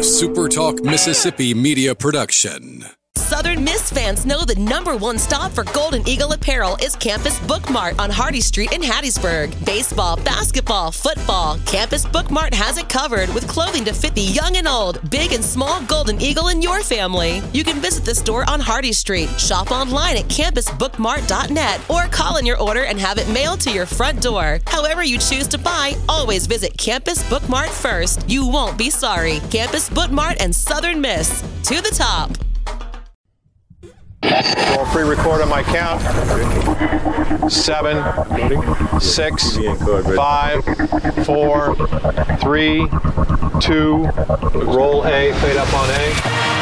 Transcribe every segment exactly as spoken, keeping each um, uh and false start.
a Super Talk Mississippi media production. Southern Miss fans know the number one stop for Golden Eagle apparel is Campus Bookmart on Hardy Street in Hattiesburg. Baseball, basketball, football, Campus Bookmart has it covered with clothing to fit the young and old, big and small Golden Eagle in your family. You can visit the store on Hardy Street, shop online at campus bookmart dot net, or call in your order and have it mailed to your front door. However you choose to buy, always visit Campus Bookmart first. You won't be sorry. Campus Bookmart and Southern Miss. To the top. We'll pre-record on my count. Seven, six, five, four, three, two, roll A, fade up on A.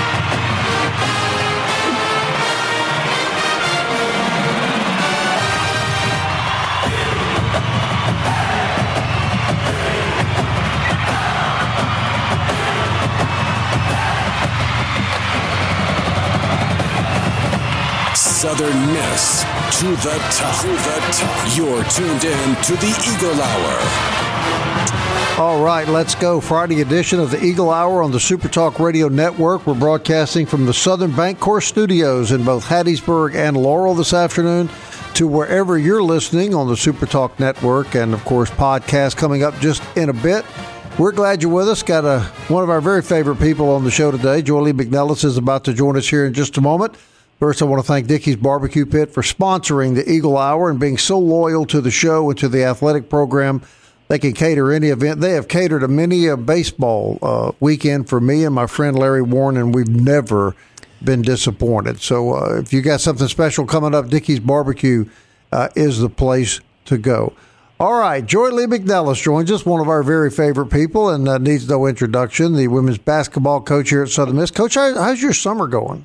Southern Miss to the top. To the top. You're tuned in to the Eagle Hour. All right, let's go. Friday edition of the Eagle Hour on the Super Talk Radio Network. We're broadcasting from the Southern Bancorp Studios in both Hattiesburg and Laurel this afternoon to wherever you're listening on the Super Talk Network, and, of course, podcast coming up just in a bit. We're glad you're with us. Got a, one of our very favorite people on the show today. Joy Lee McNellis is about to join us here in just a moment. First, I want to thank Dickey's Barbecue Pit for sponsoring the Eagle Hour and being so loyal to the show and to the athletic program. They can cater any event. They have catered a mini a baseball uh, weekend for me and my friend Larry Warren, and we've never been disappointed. So uh, if you got something special coming up, Dickey's Barbecue uh, is the place to go. All right, Joy Lee McNellis joins us, one of our very favorite people, and uh, needs no introduction, the women's basketball coach here at Southern Miss. Coach, how, how's your summer going?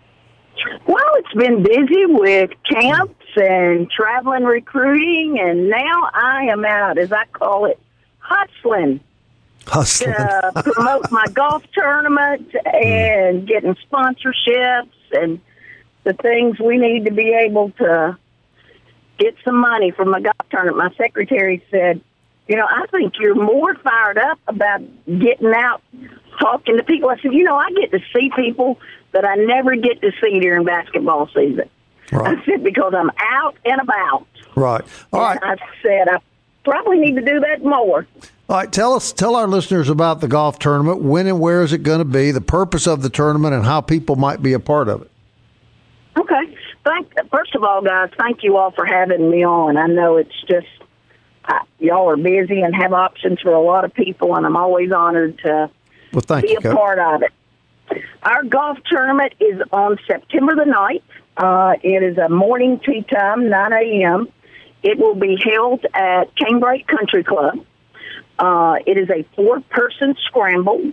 Well, it's been busy with camps and traveling recruiting, and now I am out, as I call it, hustling. Hustling. To promote my golf tournament and getting sponsorships and the things we need to be able to get some money from my golf tournament. My secretary said, you know, I think you're more fired up about getting out, talking to people. I said, you know, I get to see people that I never get to see during basketball season. Right. I said, because I'm out and about. Right. All right. I said, I probably need to do that more. All right. Tell us, tell our listeners about the golf tournament. When and where is it going to be, the purpose of the tournament, and how people might be a part of it. Okay. Thank, first of all, guys, thank you all for having me on. I know it's just, uh, y'all are busy and have options for a lot of people, and I'm always honored to well, thank be you, a Coach. part of it. Our golf tournament is on September the ninth. Uh, it is a morning tee time, nine a.m. It will be held at Canebrake Country Club. Uh, it is a four-person scramble.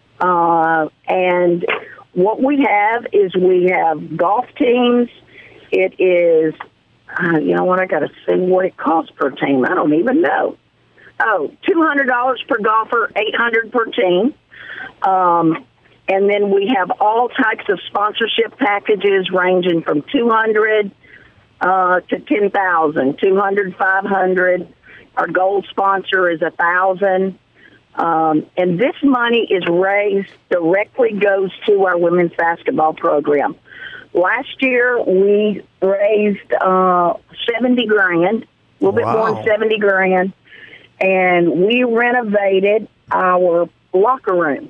Uh, and what we have is we have golf teams. It is, uh, you know what, I got to see what it costs per team. I don't even know. Oh, two hundred dollars per golfer, eight hundred dollars per team. Um, and then we have all types of sponsorship packages ranging from two hundred dollars uh, to ten thousand dollars, two hundred dollars, five hundred dollars. Our gold sponsor is one thousand dollars. Um, and this money is raised, directly goes to our women's basketball program. Last year, we raised uh, seventy grand, a little wow. bit more than seventy grand, and we renovated our locker room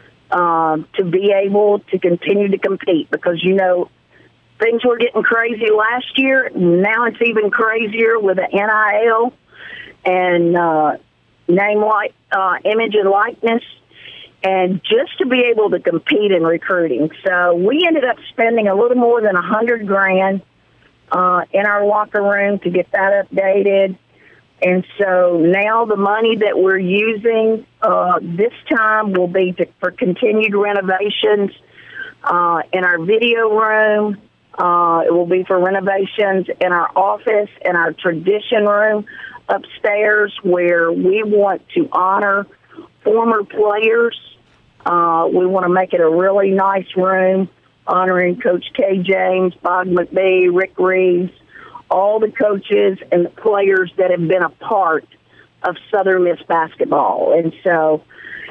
um, to be able to continue to compete because, you know, things were getting crazy last year. Now it's even crazier with the N I L and uh, name, like, uh, image, and likeness. And just to be able to compete in recruiting. So we ended up spending a little more than a hundred grand uh, in our locker room to get that updated. And so now the money that we're using uh, this time will be to, for continued renovations uh, in our video room. Uh, it will be for renovations in our office and our tradition room upstairs, where we want to honor former players. Uh, we want to make it a really nice room, honoring Coach Kay James, Bob McBee, Rick Reeves, all the coaches and the players that have been a part of Southern Miss basketball. And so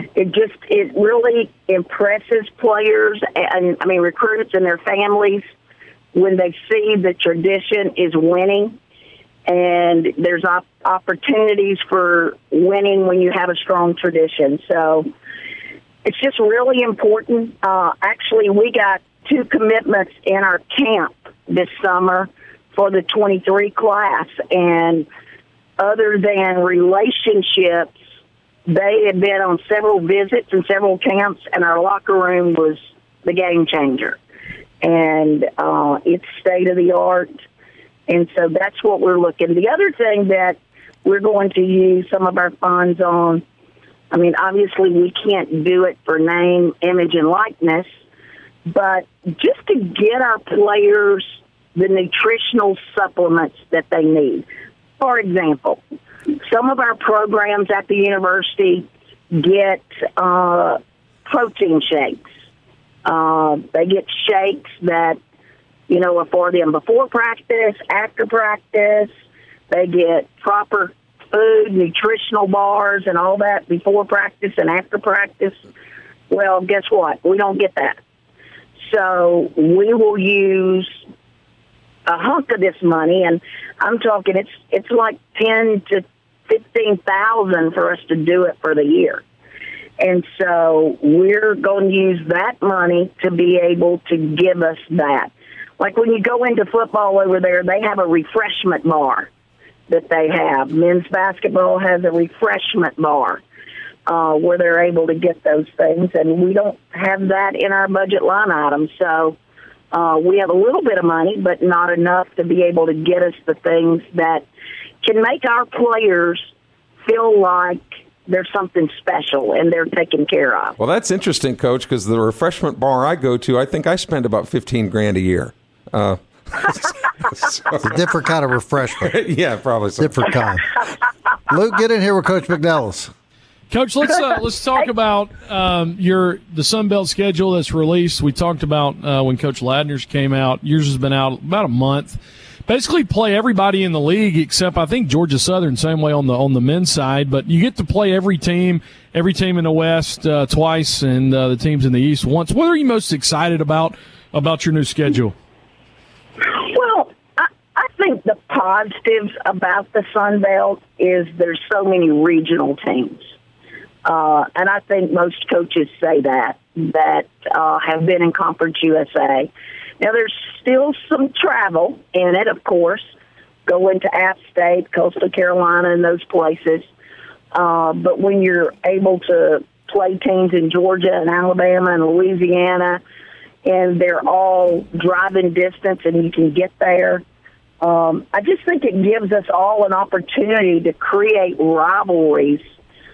it just it really impresses players and I mean recruits and their families when they see the tradition is winning, and there's op- opportunities for winning when you have a strong tradition. So it's just really important. Uh, actually, we got two commitments in our camp this summer for the twenty-three class, and other than relationships, they had been on several visits and several camps, and our locker room was the game changer. And uh, it's state-of-the-art, and so that's what we're looking. The other thing that we're going to use some of our funds on, I mean, obviously we can't do it for name, image, and likeness, but just to get our players the nutritional supplements that they need. For example, some of our programs at the university get uh, protein shakes. Uh, they get shakes that, you know, are for them before practice, after practice. They get proper food, nutritional bars, and all that before practice and after practice. Well, guess what? We don't get that. So we will use a hunk of this money, and I'm talking it's it's like ten to fifteen thousand for us to do it for the year. And so we're going to use that money to be able to give us that. Like when you go into football over there, they have a refreshment bar that they have. Men's basketball has a refreshment bar uh, where they're able to get those things, and we don't have that in our budget line item. So uh, we have a little bit of money, but not enough to be able to get us the things that can make our players feel like there's something special and they're taken care of. Well, that's interesting, Coach, because the refreshment bar I go to, I think I spend about fifteen grand a year. Uh, so. It's a different kind of refreshment. Yeah, probably so. Different kind. Luke, get in here with Coach McNellis. Coach, let's uh, let's talk about um, your the Sun Belt schedule that's released. We talked about uh, when Coach Ladner's came out. Yours has been out about a month. Basically, play everybody in the league except I think Georgia Southern, same way on the on the men's side. But you get to play every team, every team in the West uh, twice, and uh, the teams in the East once. What are you most excited about about your new schedule? Well, I, I think the positives about the Sun Belt is there's so many regional teams. Uh, and I think most coaches say that, that uh, have been in Conference U S A. Now, there's still some travel in it, of course, going to App State, Coastal Carolina, and those places. Uh, but when you're able to play teams in Georgia and Alabama and Louisiana, and they're all driving distance and you can get there, um, I just think it gives us all an opportunity to create rivalries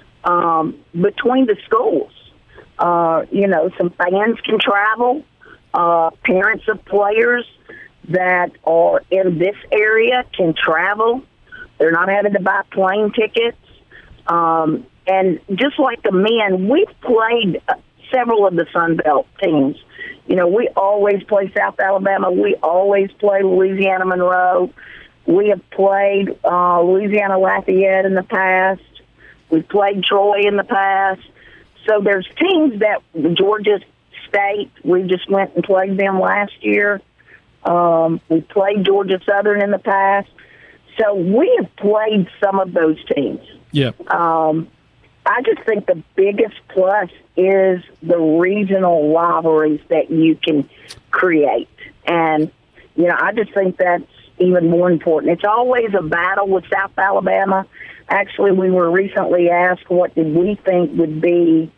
um, between the schools. Uh, you know, some fans can travel. Uh, parents of players that are in this area can travel. They're not having to buy plane tickets. Um, and just like the men, we've played several of the Sun Belt teams. You know, we always play South Alabama. We always play Louisiana Monroe. We have played uh, Louisiana Lafayette in the past. We've played Troy in the past. So there's teams that Georgia State, we just went and played them last year. Um, we played Georgia Southern in the past. So we have played some of those teams. Yeah. Um, I just think the biggest plus is the regional rivalries that you can create. And, you know, I just think that's even more important. It's always a battle with South Alabama. Actually, we were recently asked what did we think would be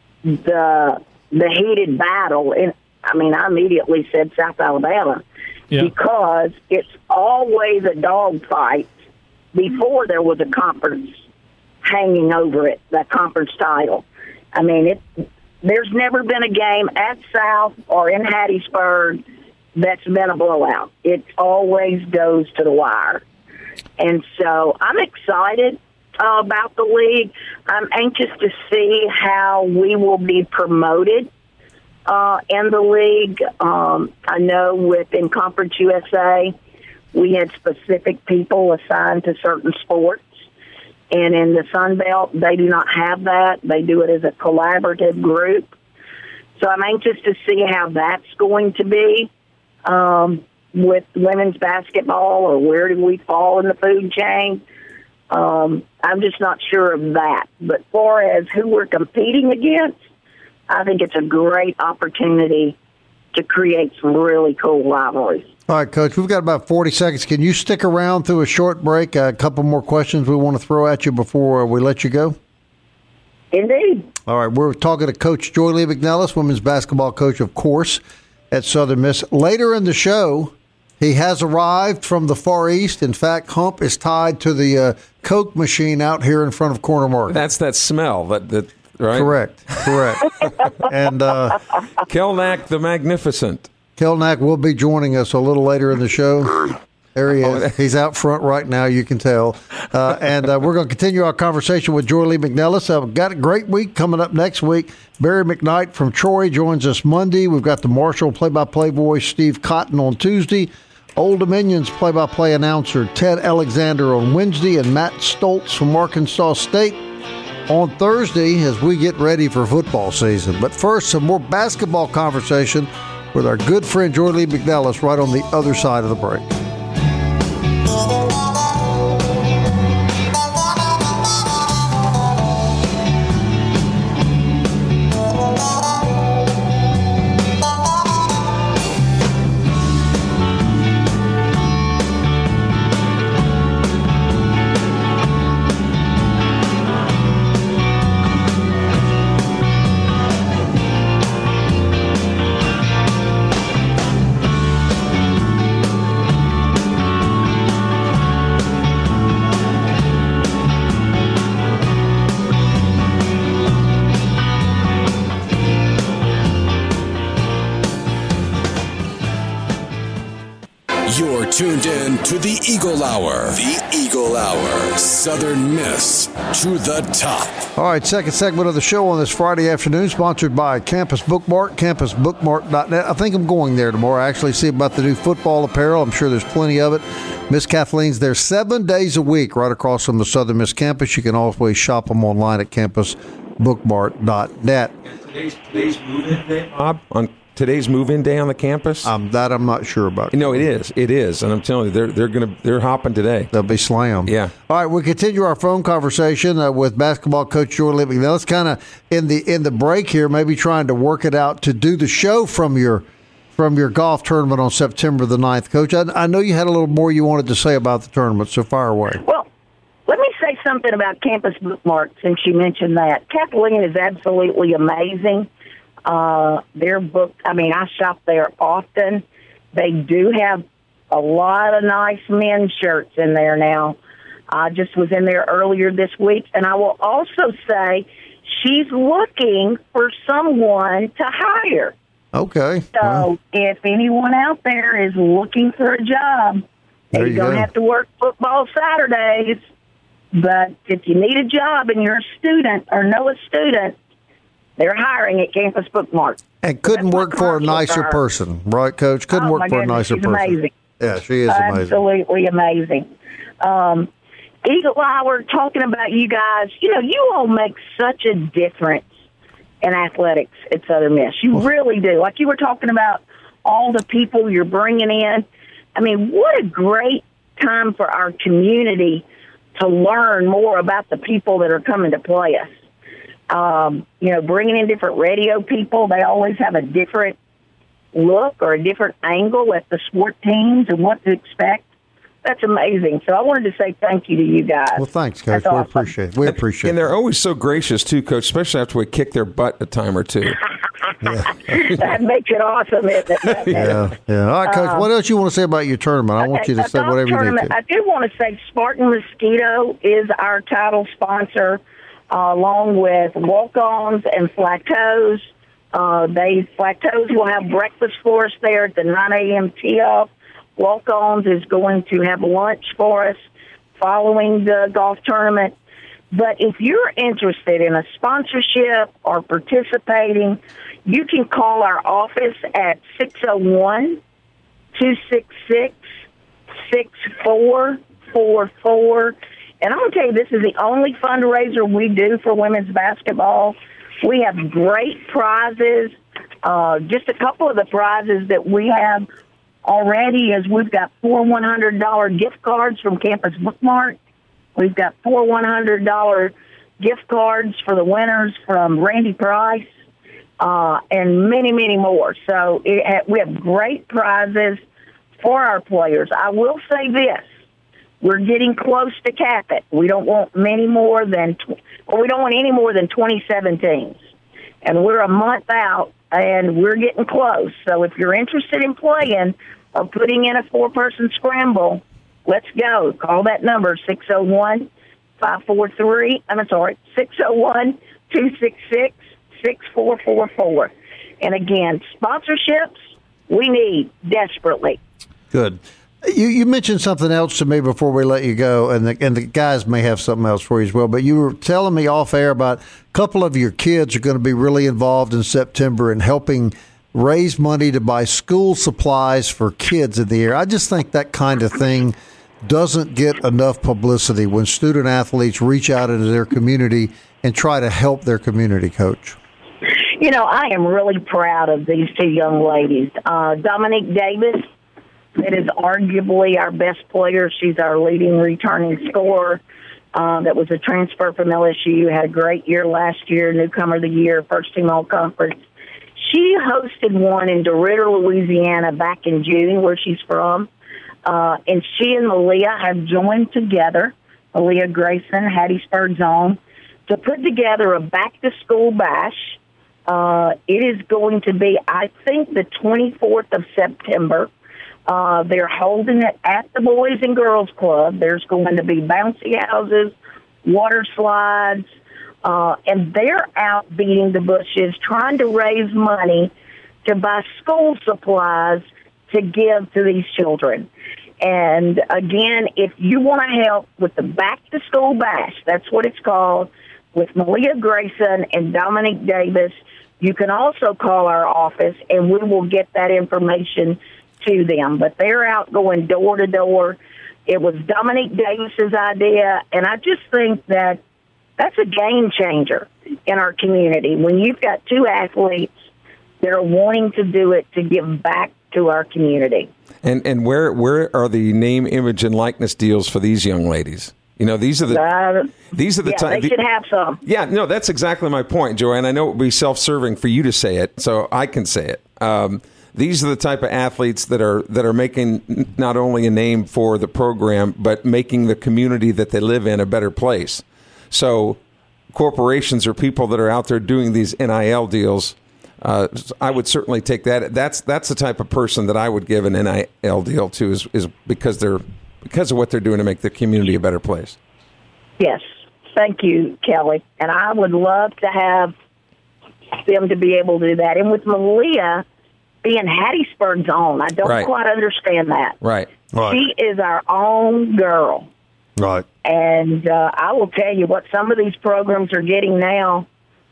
the the heated battle. And, I mean, I immediately said South Alabama yeah. because it's always a dogfight before there was a conference hanging over it, that conference title. I mean, it. There's never been a game at South or in Hattiesburg that's been a blowout. It always goes to the wire. And so I'm excited uh, about the league. I'm anxious to see how we will be promoted uh, in the league. Um, I know within Conference U S A, we had specific people assigned to certain sports. And in the Sun Belt, they do not have that. They do it as a collaborative group. So I'm anxious to see how that's going to be um, with women's basketball, or where do we fall in the food chain. Um, I'm just not sure of that. But far as who we're competing against, I think it's a great opportunity to create some really cool rivalries. All right, Coach, we've got about forty seconds. Can you stick around through a short break? A couple more questions we want to throw at you before we let you go. Indeed. All right, we're talking to Coach Joy Lee McNellis, women's basketball coach, of course, at Southern Miss. Later in the show, he has arrived from the Far East. In fact, Hump is tied to the uh, Coke machine out here in front of Corner Market. That's that smell. That, that right? Correct, correct. and uh, Kelnack the Magnificent. Kelnack will be joining us a little later in the show. There he is. He's out front right now, you can tell. Uh, and uh, we're going to continue our conversation with Joy Lee McNellis. Uh, we've got a great week coming up next week. Barry McKnight from Troy joins us Monday. We've got the Marshall play-by-play voice, Steve Cotton, on Tuesday. Old Dominion's play-by-play announcer, Ted Alexander, on Wednesday. And Matt Stoltz from Arkansas State on Thursday as we get ready for football season. But first, some more basketball conversation with our good friend Joy Lee McNellis right on the other side of the break. You're tuned in to the Eagle Hour. The Eagle Hour. Southern Miss to the top. All right, second segment of the show on this Friday afternoon, sponsored by Campus Bookmart, campus bookmart dot net. I think I'm going there tomorrow. I actually see about the new football apparel. I'm sure there's plenty of it. Miss Kathleen's there seven days a week right across from the Southern Miss campus. You can always shop them online at campus bookmart dot net. Today's, today's move-in day, Bob, on today's move-in day on the campus? Um, that I'm not sure about. No, it is. It is, and I'm telling you, they're they're gonna they're hopping today. They'll be slammed. Yeah. All right, we continue our phone conversation uh, with basketball coach Joy Lee McNellis. Kind of in the in the break here, maybe trying to work it out to do the show from your from your golf tournament on September the ninth, Coach. I, I know you had a little more you wanted to say about the tournament, so fire away. Well, let me say something about Campus Bookmart since you mentioned that. Kathleen is absolutely amazing. Uh, their book, I mean, I shop there often. They do have a lot of nice men's shirts in there now. I just was in there earlier this week, and I will also say she's looking for someone to hire. Okay. So well, if anyone out there is looking for a job, There you you don't go. have to work football Saturdays. But if you need a job and you're a student or know a student, they're hiring at Campus Bookmart. and couldn't That's my work for a commercial nicer for her. person, right, Coach? Couldn't Oh, work my for a goodness, nicer she's person. amazing. Yeah, she is amazing. Absolutely amazing. Um, Eagle Hour, talking about you guys, you know, you all make such a difference in athletics at Southern Miss. You really do. Like you were talking about all the people you're bringing in. I mean, what a great time for our community to learn more about the people that are coming to play us. Um, you know, bringing in different radio people, they always have a different look or a different angle at the sport teams and what to expect. That's amazing. So I wanted to say thank you to you guys. Well, thanks, Coach. That's We awesome. appreciate it. We appreciate And it. they're always so gracious too, Coach, especially after we kick their butt a time or two. That makes it awesome, isn't it? Yeah, yeah. All right, Coach, what else you want to say about your tournament? I want Okay, you to the say golf whatever you need tournament, to. I do want to say Spartan Mosquito is our title sponsor, uh, along with Walk-Ons and Flateaus. Uh, they Flateaus will have breakfast for us there at the nine a.m. tee-off. Walk-Ons is going to have lunch for us following the golf tournament. But if you're interested in a sponsorship or participating, you can call our office at six oh one, two six six, six four four four. And I'm going to tell you, this is the only fundraiser we do for women's basketball. We have great prizes. Uh, just a couple of the prizes that we have already is we've got four one hundred dollars gift cards from Campus Bookmart. We've got four one hundred dollars gift cards for the winners from Randy Price, uh, and many, many more. So it, we have great prizes for our players. I will say this. We're getting close to cap it. We don't want many more than, or we don't want any more than twenty-seven teams. And we're a month out, and we're getting close. So if you're interested in playing or putting in a four-person scramble, let's go. Call that number, six oh one, five four three, I'm sorry, six oh one, two six six, six four four four. And again, sponsorships we need desperately. Good. You, you mentioned something else to me before we let you go, and the, and the guys may have something else for you as well, but you were telling me off air about a couple of your kids are going to be really involved in September in helping raise money to buy school supplies for kids in the area. I just think that kind of thing doesn't get enough publicity when student athletes reach out into their community and try to help their community, Coach. You know, I am really proud of these two young ladies. Uh, Dominique Davis, that is arguably our best player. She's our leading returning scorer. Uh, that was a transfer from L S U, had a great year last year, newcomer of the year, first team all-conference. She hosted one in DeRidder, Louisiana back in June, where she's from. Uh, and she and Malia have joined together, Malia Grayson, Hattiesburg's own, to put together a back-to-school bash. Uh, it is going to be, I think, the twenty-fourth of September. Uh, they're holding it at the Boys and Girls Club. There's going to be bouncy houses, water slides, uh, and they're out beating the bushes, trying to raise money to buy school supplies to give to these children. And again, if you want to help with the back-to-school bash, that's what it's called, with Malia Grayson and Dominique Davis, you can also call our office, and we will get that information to them. But they're out going door to door. It was Dominique Davis's idea, and I just think that that's a game changer in our community. When you've got two athletes that are wanting to do it to give back to our community. And and where where are the name, image, and likeness deals for these young ladies? You know, these are the uh, these are the yeah, time they should have some. Yeah, no, that's exactly my point, Joanne. I know it would be self-serving for you to say it, so I can say it. Um, these are the type of athletes that are that are making not only a name for the program, but making the community that they live in a better place. So corporations or people that are out there doing these N I L deals, uh, I would certainly take that. That's that's the type of person that I would give an N I L deal to, is, is because they're because of what they're doing to make the community a better place. Yes. Thank you, Kelly. And I would love to have them to be able to do that. And with Malia being Hattiesburg's own, I don't right. quite understand that. Right. right. She is our own girl. Right. And uh, I will tell you what some of these programs are getting now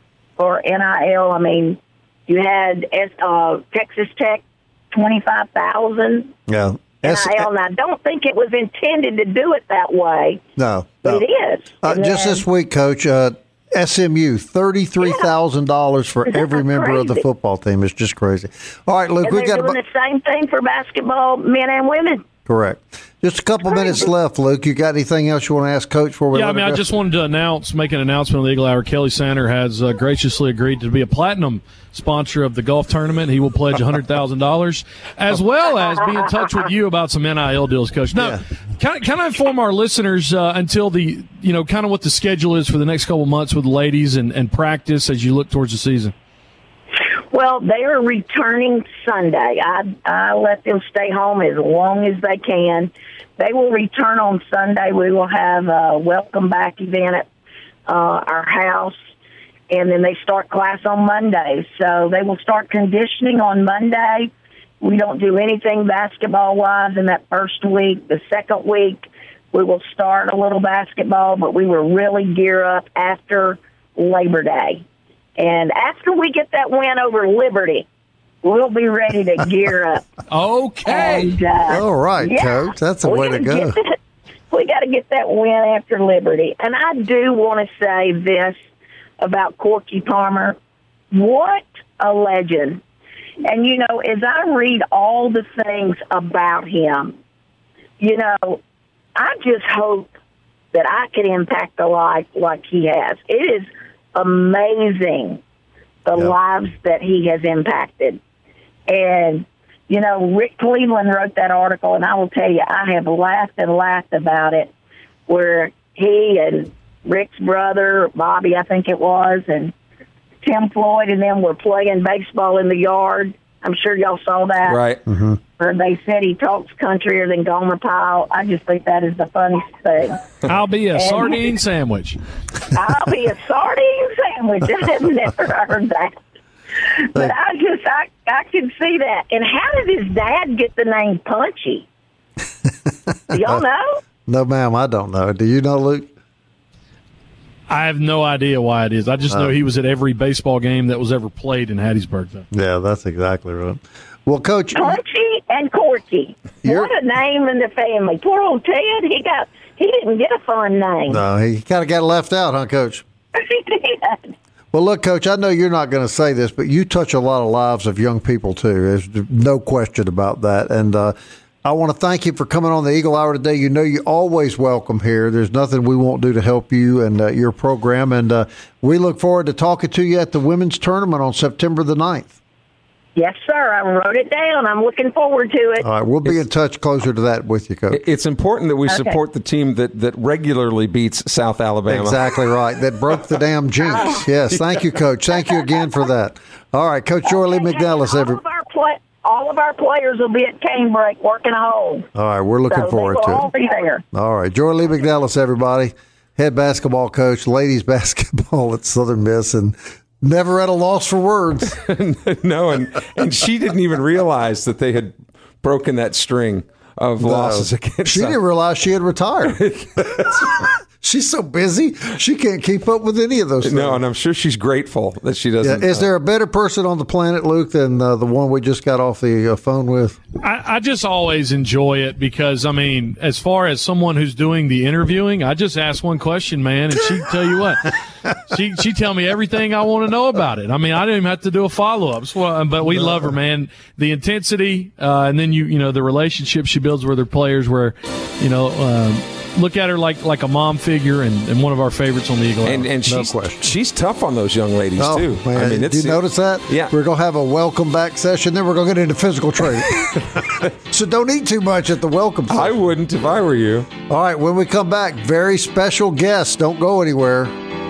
for N I L. I mean, you had uh, Texas Tech, twenty-five thousand dollars. Yeah. N I L, and I don't think it was intended to do it that way. No. But no. it is. Uh, just then, this week, Coach, uh, S M U, thirty-three thousand dollars for every member crazy? of the football team. It's just crazy. All right, Luke, and we they're got doing about... the same thing for basketball, men and women. Correct. Just a couple Crazy. minutes left, Luke. You got anything else you want to ask Coach before we Yeah, let I mean, her I go? just wanted to announce, make an announcement on the Eagle Hour. Kelly Sander has uh, graciously agreed to be a platinum sponsor of the golf tournament. He will pledge one hundred thousand dollars, as well as be in touch with you about some N I L deals, Coach. Now, Yeah. can, I, can I inform our listeners uh, until the, you know, kind of what the schedule is for the next couple months with the ladies and, and practice as you look towards the season? Well, they are returning Sunday. I, I let them stay home as long as they can. They will return on Sunday. We will have a welcome back event at uh, our house, and then they start class on Monday. So they will start conditioning on Monday. We don't do anything basketball-wise in that first week. The second week, we will start a little basketball, but we will really gear up after Labor Day. And after we get that win over Liberty, we'll be ready to gear up. Okay. And, uh, All right, yeah, Coach. That's a we're way to gonna go. Get to, we got to get that win after Liberty. And I do want to say this about Corky Palmer. What a legend. And, you know, as I read all the things about him, you know, I just hope that I can impact a life like he has. It is amazing the Yeah. lives that he has impacted. And, you know, Rick Cleveland wrote that article, and I will tell you, I have laughed and laughed about it, where he and Rick's brother, Bobby, I think it was, and Tim Floyd and them were playing baseball in the yard. I'm sure y'all saw that. Right. Mm-hmm. Where they said he talks countrier than Gomer Pyle. I just think that is the funniest thing. I'll be a And- sardine sandwich. I'll be a sardine sandwich. I've never heard that. But I just, I, I can see that. And how did his dad get the name Punchy? Do y'all know? No, ma'am, I don't know. Do you know, Luke? I have no idea why it is. I just know he was at every baseball game that was ever played in Hattiesburg, though. Yeah, that's exactly right. Well, Coach, Punchy and Corky. You're- What a name in the family. Poor old Ted, he got, he didn't get a fun name. no, he kind of got left out, huh, Coach? He did. Well, look, Coach, I know you're not going to say this, but you touch a lot of lives of young people, too. There's no question about that. And uh, I want to thank you for coming on the Eagle Hour today. You know you're always welcome here. There's nothing we won't do to help you and uh, your program. And uh, we look forward to talking to you at the women's tournament on September the ninth. Yes, sir. I wrote it down. I'm looking forward to it. All right, we'll be in touch closer to that with you, Coach. It's important that we Okay. support the team that, that regularly beats South Alabama. Exactly right. That broke the damn jinx. Yes, thank you, Coach. Thank you again for that. All right, Coach Joy Lee McNellis. all Every, of our play, all of our players will be at Canebrake working a hole. all right, we're looking so forward they will to all it. be there. All right, Joy Lee McNellis, everybody, head basketball coach, ladies basketball at Southern Miss, and never at a loss for words. No, and, and she didn't even realize that they had broken that string of losses against She them. didn't realize she had retired. She's so busy, she can't keep up with any of those things. No, and I'm sure she's grateful that she Yeah, doesn't. is uh, there a better person on the planet, Luke, than uh, the one we just got off the uh, phone with? I, I just always enjoy it because, I mean, as far as someone who's doing the interviewing, I just ask one question, man, and she tell you what. She she tell me everything I want to know about it. I mean, I didn't even have to do a follow-up. So, but we love her, man. The intensity, uh, and then, you you know, the relationship she builds with her players where, you know, um, look at her like like a mom figure and, and one of our favorites on the Eagle Hour. and and No she's question. she's tough on those young ladies Oh, too. man. I mean, Did it's, you notice that? Yeah. We're going to have a welcome back session, then we're going to get into physical training. So don't eat too much at the welcome session. I wouldn't if I were you. All right, when we come back, very special guests. Don't go anywhere.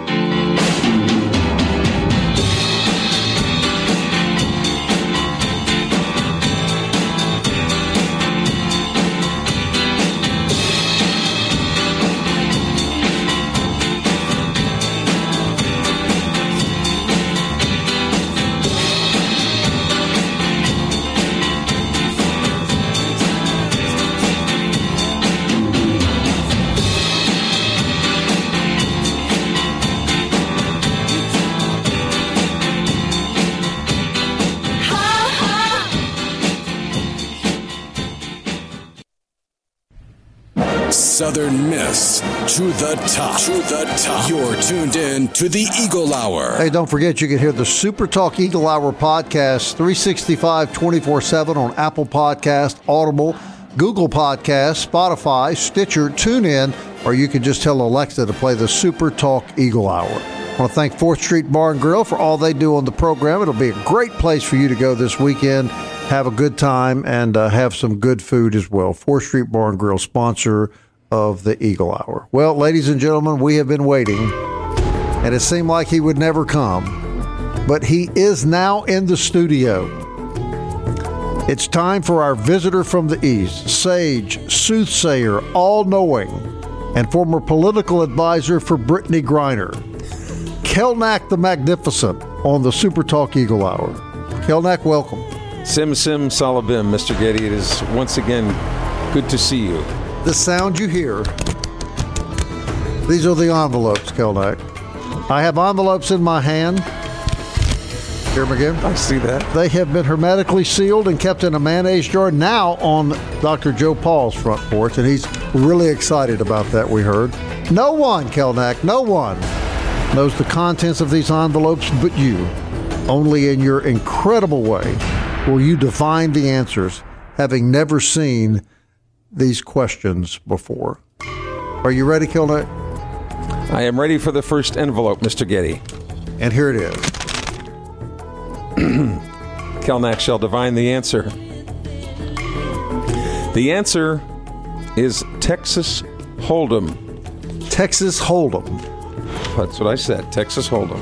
Southern Miss to the top. To the top. You're tuned in to the Eagle Hour. Hey, don't forget you can hear the Super Talk Eagle Hour podcast three sixty-five, twenty-four seven on Apple Podcast, Audible, Google Podcast, Spotify, Stitcher, TuneIn, or you can just tell Alexa to play the Super Talk Eagle Hour. I want to thank fourth Street Bar and Grill for all they do on the program. It'll be a great place for you to go this weekend, have a good time, and uh, have some good food as well. fourth Street Bar and Grill, sponsor of the Eagle Hour. Well, ladies and gentlemen, we have been waiting, and it seemed like he would never come, but he is now in the studio. It's time for our visitor from the East, sage, soothsayer, all-knowing, and former political advisor for Brittany Griner, Kelnack the Magnificent, on the Super Talk Eagle Hour. Kelnack, welcome. Sim Sim Salabim, Mister Getty. It is once again good to see you. The sound you hear, these are the envelopes, Kelnack. I have envelopes in my hand. Hear them again? I see that. They have been hermetically sealed and kept in a mayonnaise jar, now on Doctor Joe Paul's front porch, and he's Really excited about that, we heard. No one, Kelnack, no one knows the contents of these envelopes but you. Only in your incredible way will you divine the answers, having never seen these questions before. Are you ready, Kelnack? I am ready for the first envelope, Mister Getty. And here it is. Kelnack shall divine the answer. The answer is Texas Hold'em. Texas Hold'em. That's what I said, Texas Hold'em.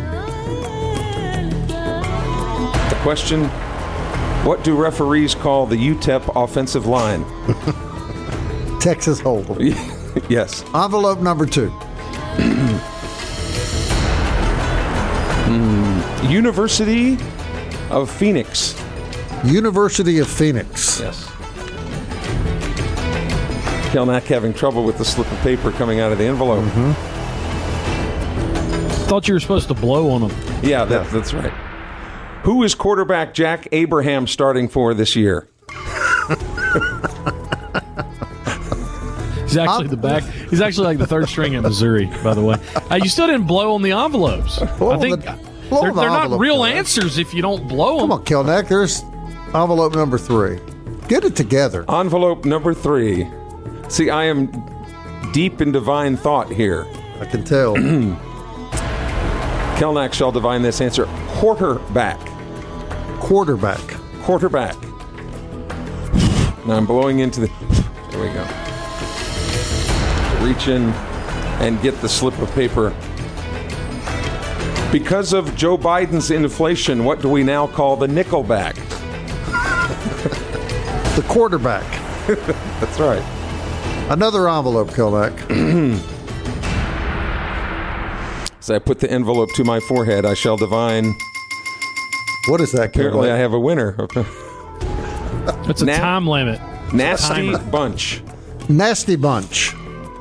The question, what do referees call the U T E P offensive line? Texas Hold'em. Yes. Envelope number two. mm, University of Phoenix. University of Phoenix. Yes. Kelnack having trouble with the slip of paper coming out of the envelope. Mm-hmm. Thought you were supposed to blow on them. Yeah, that, yeah, that's right. Who is quarterback Jack Abraham starting for this year? He's actually the back. He's actually like the third string at Missouri, by the way. Uh, you still didn't blow on the envelopes. Blow I think the, they're, the they're not real Kelnack. answers if you don't blow them. Come on, Kelnack. There's envelope number three. Get it together. Envelope number three. See, I am deep in divine thought here. I can tell. Kelnack shall divine this answer. Quarterback. Quarterback. Quarterback. Now I'm blowing into the... There we go. Reach in and get the slip of paper. Because of Joe Biden's inflation, what do we now call the nickelback? The quarterback. That's right. Another envelope, Kelnack. As I put the envelope to my forehead, I shall divine. What is that, Kelnack? Apparently, I have a winner. It's a Na- time limit. It's nasty bunch. Nasty bunch.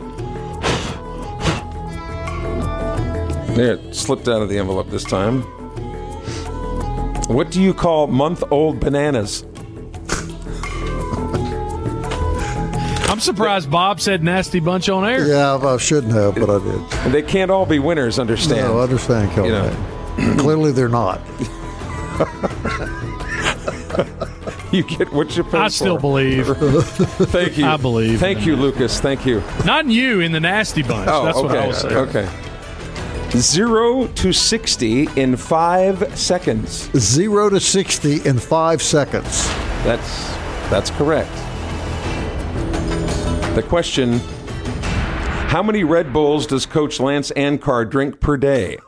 There, it slipped out of the envelope this time. What do you call month-old bananas? I'm surprised Bob said nasty bunch on air. Yeah, I shouldn't have, but I did. And they can't all be winners, understand? No, understand, Kelnack. You know. Clearly they're not. You get what you pay I still for. believe. Thank you. I believe. Thank you, that. Lucas. Thank you. Not in you, in the nasty bunch. Oh, That's okay. what I was saying. Okay. Zero to sixty in five seconds. Zero to sixty in five seconds. That's that's correct. The question: how many Red Bulls does Coach Lance Ankar drink per day?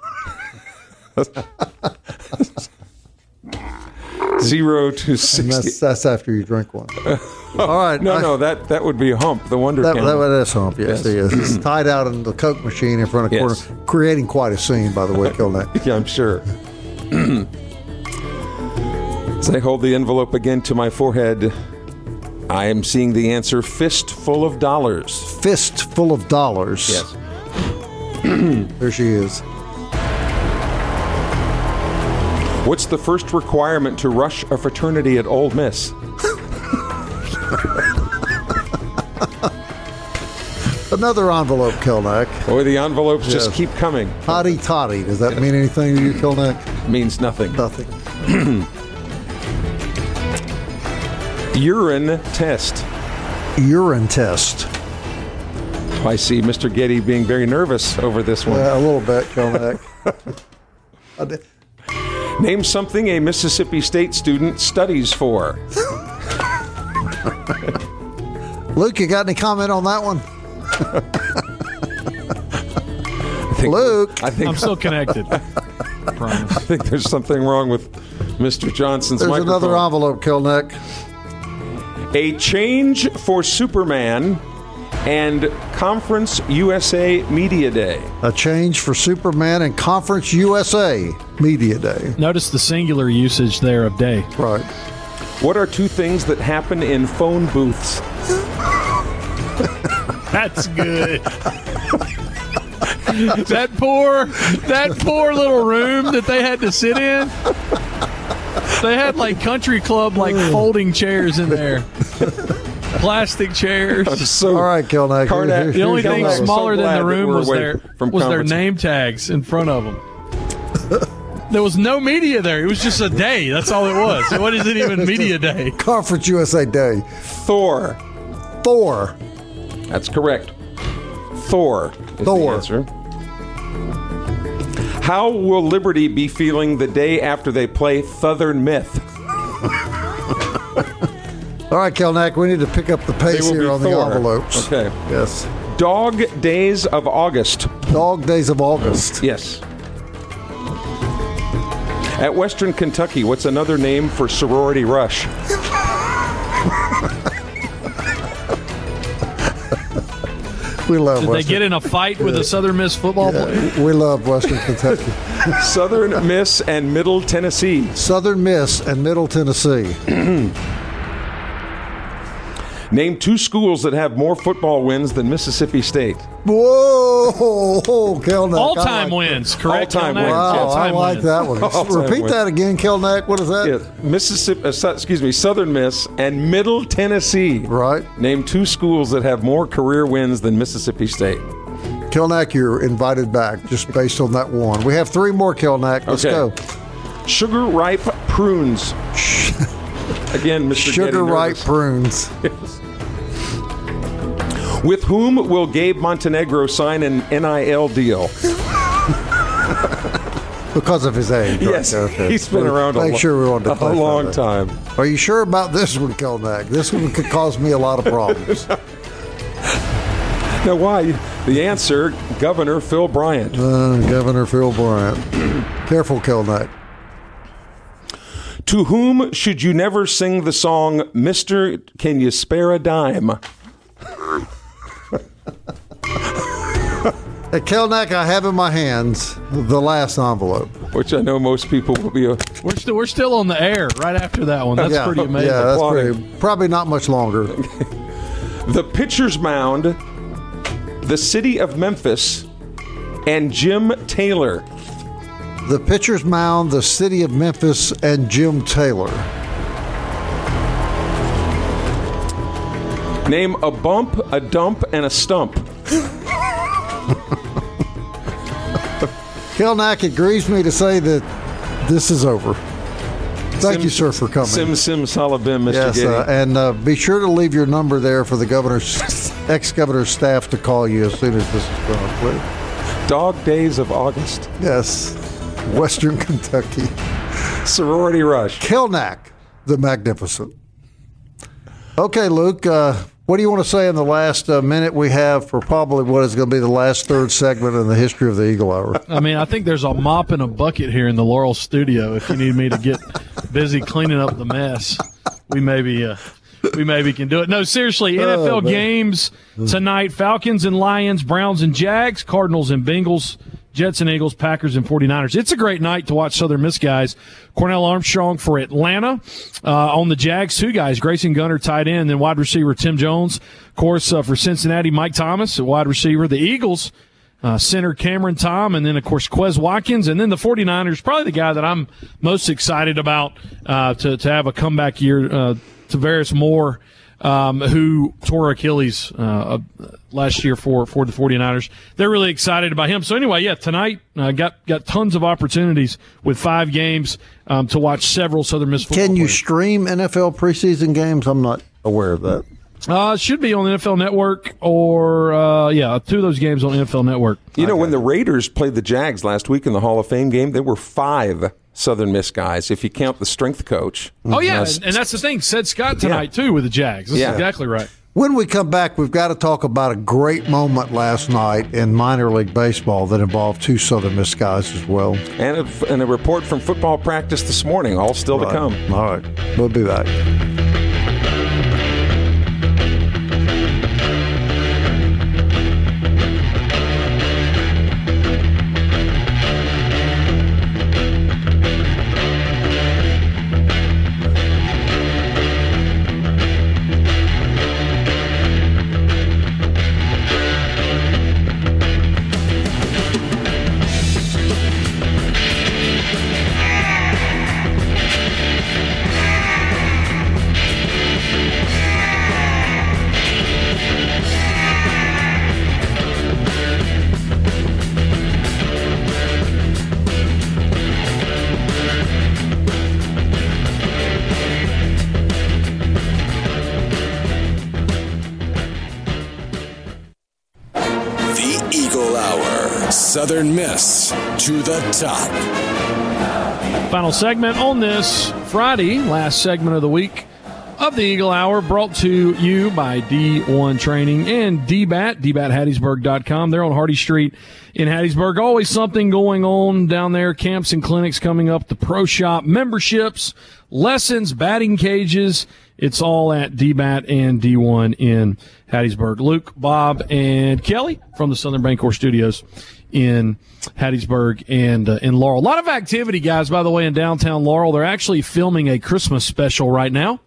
Zero to sixty. That's, that's after you drink one. All right. No, I, no, that that would be Hump, the Wonder that, Camel. that, that is Hump, yes, Yes. he is. He's tied out in the Coke machine in front of Yes. corner, creating quite a scene, by the way, Kelnack. Yeah, I'm sure. As I hold the envelope again to my forehead, I am seeing the answer: fistful of dollars. Fistful of dollars. Yes. There she is. What's the first requirement to rush a fraternity at Ole Miss? Another envelope, Kelnack. Boy, the envelopes Yes. just keep coming. Hotty toddy. Does that mean anything to you, Kelnack? Means nothing. Nothing. Urine test. Urine test. I see Mister Getty being very nervous over this one. Yeah, a little bit, Kelnack. I did- Name something a Mississippi State student studies for. Luke, you got any comment on that one? I think, Luke. I think I'm still connected. I promise. I think there's something wrong with Mister Johnson's There's microphone. another envelope, Kelnack. A change for Superman and Conference U S A Media Day. A change for Superman and Conference U S A Media Day. Notice the singular usage there of day. Right. What are two things that happen in phone booths? That's good. that poor, that poor little room that they had to sit in. They had like country club like folding chairs in there. plastic chairs. So All right, Kelnack. Karnak- here- The only here's thing your number. smaller So than the glad that room we're was away their from was their conference. name tags in front of them. There was no media there. It was just a day. That's all it was. So what is it even media day? Conference U S A Day. Thor. Thor. That's correct. Thor is Thor. the answer. How will Liberty be feeling the day after they play Southern Myth? All right, Kelnack, we need to pick up the They pace will here be on the Thor. envelopes. Okay. Yes. Dog Days of August. Dog Days of August. Yes. At Western Kentucky, what's another name for sorority rush? We love Did they Western. get in a fight with a Southern Miss football player? We love Western Kentucky. Southern Miss and Middle Tennessee. Southern Miss and Middle Tennessee. Name two schools that have more football wins than Mississippi State. Whoa, Kelnack. All I time like wins, correct? All-time Kelnack? wins, Wow, I All-time like wins. that one. All-time Repeat wins. that again, Kelnack. What is that? Yeah, Mississippi. Uh, su- excuse me, Southern Miss and Middle Tennessee. Right. Name two schools that have more career wins than Mississippi State. Kelnack, you're invited back just based on that one. We have three more, Kelnack. Let's Okay. go. Sugar ripe prunes. Again, Mister Sugar ripe prunes. With whom will Gabe Montenegro sign an N I L deal? Because of his age. right? Yes, Okay. he's been around a, Make lo- sure we want to a clarify long that. time. Are you sure about this one, Kelnack? This one could cause me a lot of problems. Now, why? The answer, Governor Phil Bryant. Uh, Governor Phil Bryant. Careful, Kelnack. To whom should you never sing the song, Mister Can You Spare a Dime? At Kelnack, I have in my hands the last envelope. Which I know most people will be. A, We're still we're still on the air right after that one. That's yeah, pretty amazing. Yeah, that's Applauding. pretty. Probably not much longer. the Pitcher's Mound, the City of Memphis, and Jim Taylor. The Pitcher's Mound, the City of Memphis, and Jim Taylor. Name a bump, a dump, and a stump. Kelnack, it grieves me to say that this is over. Thank Sim- you, sir, for coming. Sim Sim Salabim, Mister Yes, Giddy. uh, and uh, be sure to leave your number there for the governor's ex-governor's staff to call you as soon as this is done, please. Dog Days of August. Yes, Western Kentucky. Sorority Rush. Kelnack, the Magnificent. Okay, Luke, uh, what do you want to say in the last uh, minute we have for probably what is going to be the last third segment in the history of the Eagle Hour? I mean, I think there's a mop and a bucket here in the Laurel studio. If you need me to get busy cleaning up the mess, we maybe uh, we maybe can do it. No, seriously, N F L Oh, man. games tonight: Falcons and Lions, Browns and Jags, Cardinals and Bengals, Jets and Eagles, Packers and forty-niners. It's a great night to watch Southern Miss guys. Cornell Armstrong for Atlanta. Uh, on the Jags, two guys, Grayson Gunner, tight end, then wide receiver Tim Jones. Of course, uh, for Cincinnati, Mike Thomas, at wide receiver. The Eagles, uh, center Cameron Tom, and then, of course, Quez Watkins. And then the forty-niners, probably the guy that I'm most excited about uh, to, to have a comeback year, uh, Tavares Moore, um, who tore Achilles uh, last year for, for the forty-niners. They're really excited about him. So anyway, yeah, tonight uh, got got tons of opportunities with five games um, to watch several Southern Miss football Can you players. stream N F L preseason games? I'm not aware of that. Uh, it should be on the N F L Network or, uh, yeah, two of those games on N F L Network. You know, when the Raiders played the Jags last week in the Hall of Fame game, there were five Southern Miss guys, if you count the strength coach. Oh, yeah, Uh, and, and that's the thing. Said Scott tonight, too, with the Jags. That's Yeah. exactly right. When we come back, we've got to talk about a great moment last night in minor league baseball that involved two Southern Miss guys as well. And a, and a report from football practice this morning, all still to come. All right. We'll be back. Southern Miss to the top. Final segment on this Friday, last segment of the week of the Eagle Hour, brought to you by D one Training and D BAT, D bat Hattiesburg dot com. They're on Hardy Street in Hattiesburg. Always something going on down there. Camps and clinics coming up, the pro shop, memberships, lessons, batting cages. It's all at D BAT and D one in Hattiesburg. Luke, Bob, and Kelly from the Southern Bancorp Studios in Hattiesburg and uh, in Laurel. A lot of activity, guys, by the way, in downtown Laurel. They're actually filming a Christmas special right now.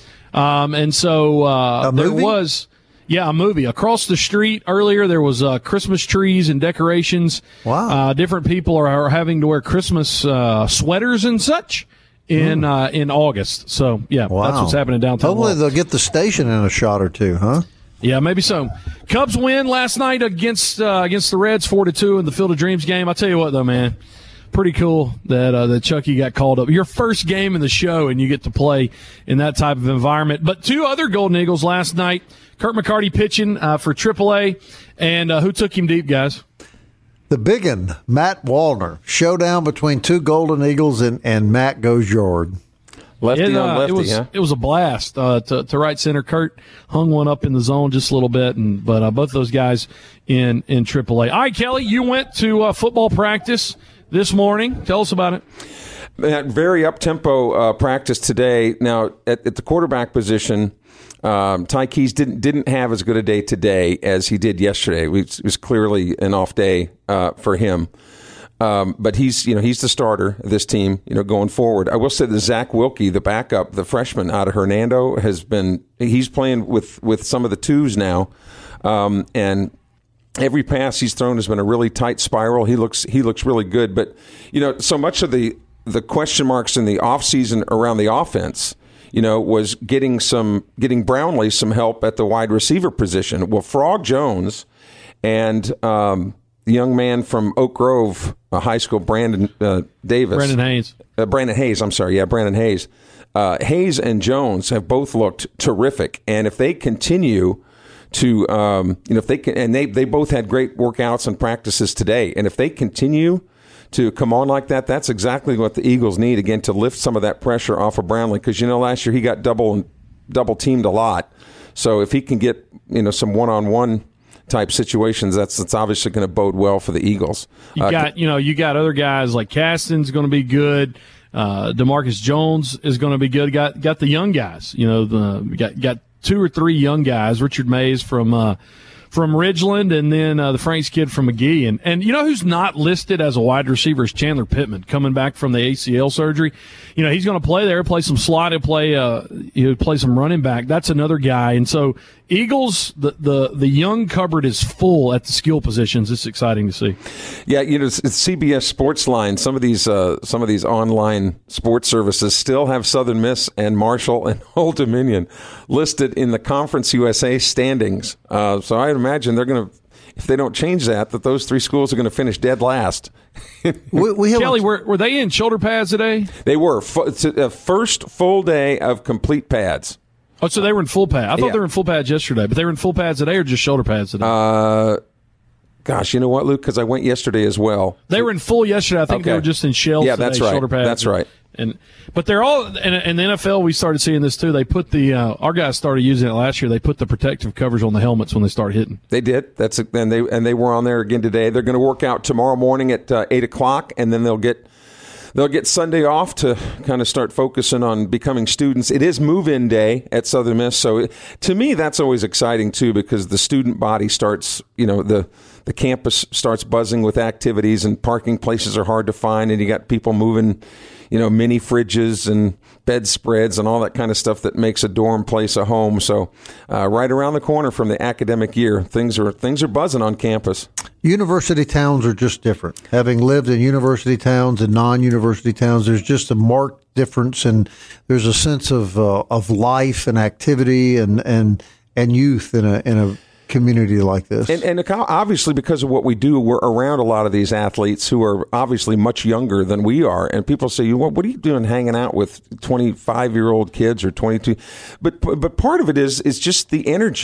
Um, and so uh, there was, yeah, a movie. Across the street earlier, there was uh, Christmas trees and decorations. Wow. Uh, different people are, are having to wear Christmas uh, sweaters and such in mm. uh, in August. So, yeah, wow. that's what's happening downtown Hopefully Laurel. They'll get the station in a shot or two, huh? Yeah, maybe so. Cubs win last night against uh, against the Reds, four to two in the Field of Dreams game. I tell you what, though, man, pretty cool that uh, that Chucky got called up. Your first game in the show, and you get to play in that type of environment. But two other Golden Eagles last night. Kurt McCarty pitching uh, for triple A, and uh, who took him deep, guys? The biggin, Matt Wallner. Showdown between two Golden Eagles, and, and Matt goes yard. Lefty it, uh, on lefty, it was, huh? It was a blast uh, to, to right center. Kurt hung one up in the zone just a little bit, and but uh, both those guys in, in triple A. All right, Kelly, you went to uh, football practice this morning. Tell us about it. That very up-tempo uh, practice today. Now, at, at the quarterback position, um, Ty Keys didn't didn't have as good a day today as he did yesterday. It was, it was clearly an off day uh, for him. Um, but he's, you know, he's the starter of this team, you know, going forward. I will say that Zach Wilkie, the backup, the freshman out of Hernando, has been, he's playing with, with some of the twos now. Um, and every pass he's thrown has been a really tight spiral. He looks, he looks really good. But, you know, so much of the, the question marks in the offseason around the offense, you know, was getting some, getting Brownlee some help at the wide receiver position. Well, Frog Jones and, um, the young man from Oak Grove uh, High School, Brandon uh, Davis. Brandon Hayes. Uh, Brandon Hayes, I'm sorry. Yeah, Brandon Hayes. Uh, Hayes and Jones have both looked terrific. And if they continue to, um, you know, if they can, and they, they both had great workouts and practices today. And if they continue to come on like that, that's exactly what the Eagles need, again, to lift some of that pressure off of Brownlee. Because, you know, last year he got double double teamed a lot. So if he can get, you know, some one-on-one type situations, that's that's obviously going to bode well for the Eagles. You uh, got you know you got other guys like Caston's going to be good. Uh, DeMarcus Jones is going to be good. Got got the young guys. You know the got got two or three young guys. Richard Mays from uh, from Ridgeland, and then uh, the Franks kid from McGee. And and you know who's not listed as a wide receiver is Chandler Pittman, coming back from the A C L surgery. You know he's going to play there, play some slot, he'll play uh he'll play some running back. That's another guy. And so Eagles, the, the the young cupboard is full at the skill positions. It's exciting to see. Yeah, you know, it's, it's C B S Sportsline. Some of these uh, some of these online sports services still have Southern Miss and Marshall and Old Dominion listed in the Conference U S A standings. Uh, so I imagine they're going to, if they don't change that, that those three schools are going to finish dead last. we, we have Kelly, a, were, were they in shoulder pads today? They were. It's a first full day of complete pads. Oh, so they were in full pads. I thought Yeah. they were in full pads yesterday, but they were in full pads today or just shoulder pads today? Uh, gosh, you know what, Luke? Because I went yesterday as well. They were in full yesterday. I think Okay. they were just in shells Yeah, today, that's right. shoulder pads. That's right. And but they're all in, in the N F L. We started seeing this too. They put the uh, our guys started using it last year. They put the protective covers on the helmets when they start hitting. They did. That's a, and they and they were on there again today. They're going to work out tomorrow morning at uh, eight o'clock, and then they'll get they'll get Sunday off to kind of start focusing on becoming students. It is move-in day at Southern Miss, so it, to me that's always exciting too, because the student body starts, you know, the the campus starts buzzing with activities, and parking places are hard to find, and you got people moving, you know, mini fridges and bedspreads and all that kind of stuff that makes a dorm place a home. So uh, right around the corner from the academic year, things are things are buzzing on campus. University towns are just different. Having lived in university towns and non-university towns, there's just a marked difference, and there's a sense of uh, of life and activity and and and youth in a in a community like this. And, and obviously, because of what we do, we're around a lot of these athletes who are obviously much younger than we are. And people say, "What, what are you doing hanging out with twenty-five-year-old kids or twenty-two?" But but part of it is is just the energy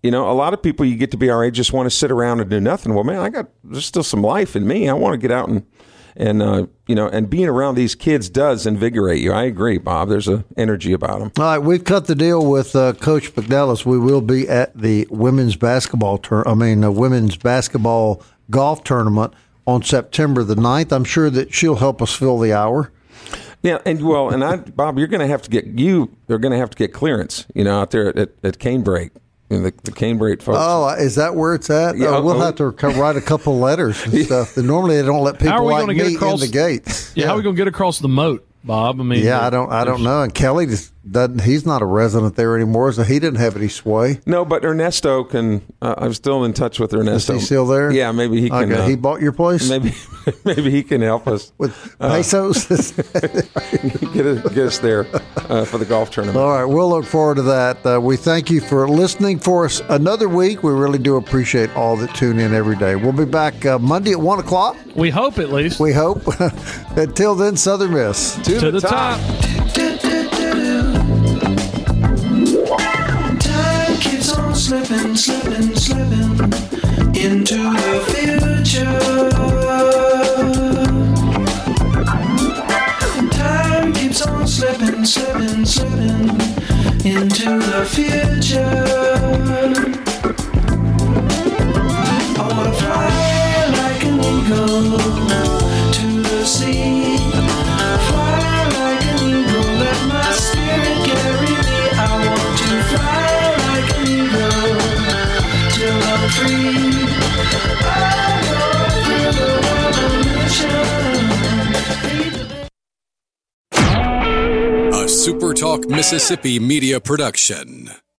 You know, a lot of people you get to be our age just want to sit around and do nothing. Well, man, I got there's still some life in me. I want to get out and and uh, you know, and being around these kids does invigorate you. I agree, Bob. There's a energy about them. All right, we've cut the deal with uh, Coach McNellis. We will be at the women's basketball tur- I mean, the women's basketball golf tournament on September the ninth. I'm sure that she'll help us fill the hour. Yeah, and well, and I, Bob, you're going to have to get you. They're going to have to get clearance, you know, out there at, at Canebrake. The, the Canebrake folks. Oh, is that where it's at? Yeah, oh, we'll oh, have to write a couple letters and stuff. And normally they don't let people like me in the gates. Yeah, yeah, how are we going to get across the moat, Bob? I mean, yeah, I don't, I don't know. And Kelly just doesn't. He's not a resident there anymore, so he didn't have any sway. No, but Ernesto can. Uh, I'm still in touch with Ernesto. Is he still there? Yeah, maybe he can. Okay, uh, he bought your place. Maybe, maybe he can help us with pesos. Uh, get, us, get us there uh, for the golf tournament. All right, we'll look forward to that. Uh, we thank you for listening for us another week. We really do appreciate all that tune in every day. We'll be back uh, Monday at one o'clock. We hope, at least. We hope. Until then, Southern Miss. To, to the, the top. top. Time keeps on slipping, slipping, slipping into the future. Time keeps on slipping, slipping, slipping into the future. I wanna fly like an eagle to the sea. Fly like an eagle, let my spirit carry me. I want to fly like an eagle till I'm free. I go through the revolution. A SuperTalk Mississippi media production.